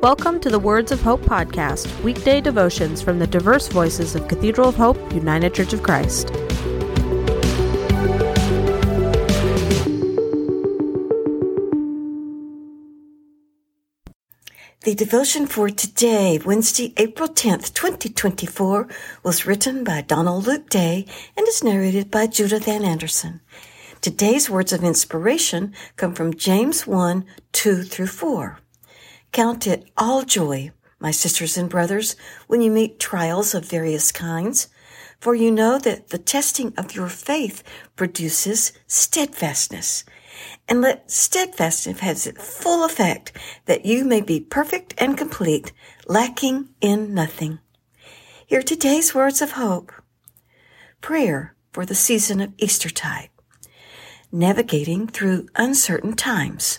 Welcome to the Words of Hope podcast, weekday devotions from the diverse voices of Cathedral of Hope, United Church of Christ. The devotion for today, Wednesday, April 10th, 2024, was written by Donald Luke Day and is narrated by Judah Van Anderson. Today's words of inspiration come from James 1, 2 through 4. Count it all joy, my sisters and brothers, when you meet trials of various kinds, for you know that the testing of your faith produces steadfastness. And let steadfastness have its full effect, that you may be perfect and complete, lacking in nothing. Hear today's words of hope. Prayer for the season of Eastertide. Navigating through uncertain times.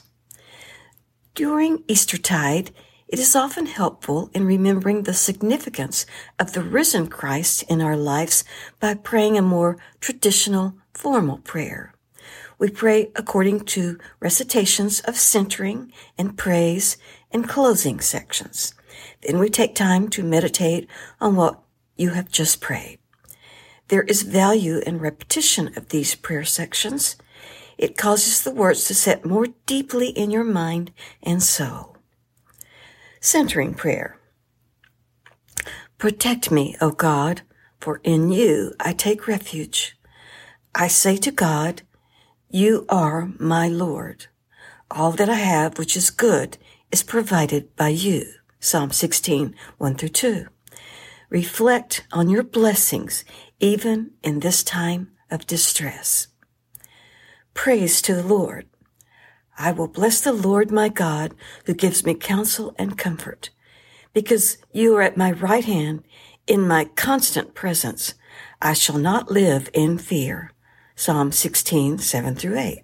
During Eastertide, it is often helpful in remembering the significance of the risen Christ in our lives by praying a more traditional, formal prayer. We pray according to recitations of centering and praise and closing sections. Then we take time to meditate on what you have just prayed. There is value in repetition of these prayer sections. It causes the words to set more deeply in your mind and soul. Centering prayer. Protect me, O God, for in you I take refuge. I say to God, you are my Lord. All that I have which is good is provided by you. Psalm 16, 1 through 2. Reflect on your blessings even in this time of distress. Praise to the Lord. I will bless the Lord my God, who gives me counsel and comfort. Because you are at my right hand, in my constant presence, I shall not live in fear. Psalm 16, 7 through 8.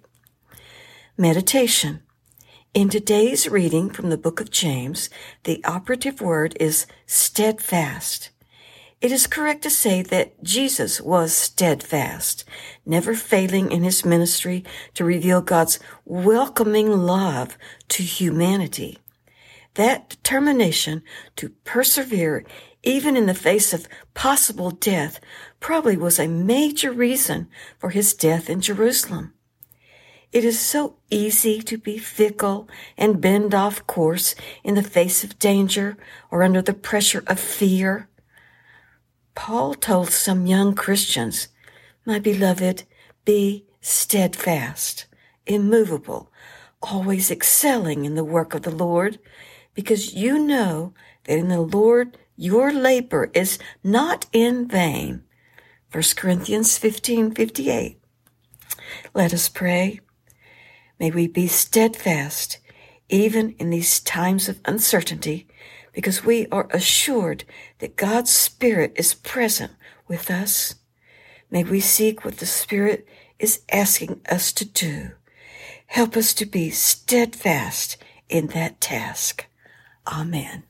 Meditation. In today's reading from the book of James, the operative word is steadfast. It is correct to say that Jesus was steadfast, never failing in his ministry to reveal God's welcoming love to humanity. That determination to persevere even in the face of possible death probably was a major reason for his death in Jerusalem. It is so easy to be fickle and bend off course in the face of danger or under the pressure of fear. Paul told some young Christians, my beloved, be steadfast, immovable, always excelling in the work of the Lord, because you know that in the Lord your labor is not in vain. 1 Corinthians 15:58. Let us pray. May we be steadfast, even in these times of uncertainty, because we are assured that God's Spirit is present with us. May we seek what the Spirit is asking us to do. Help us to be steadfast in that task. Amen.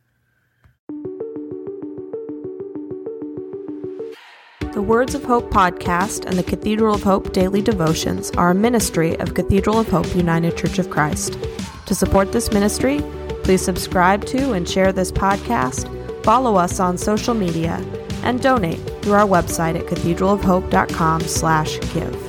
The Words of Hope podcast and the Cathedral of Hope daily devotions are a ministry of Cathedral of Hope United Church of Christ. To support this ministry, please subscribe to and share this podcast, follow us on social media, and donate through our website at cathedralofhope.com/give.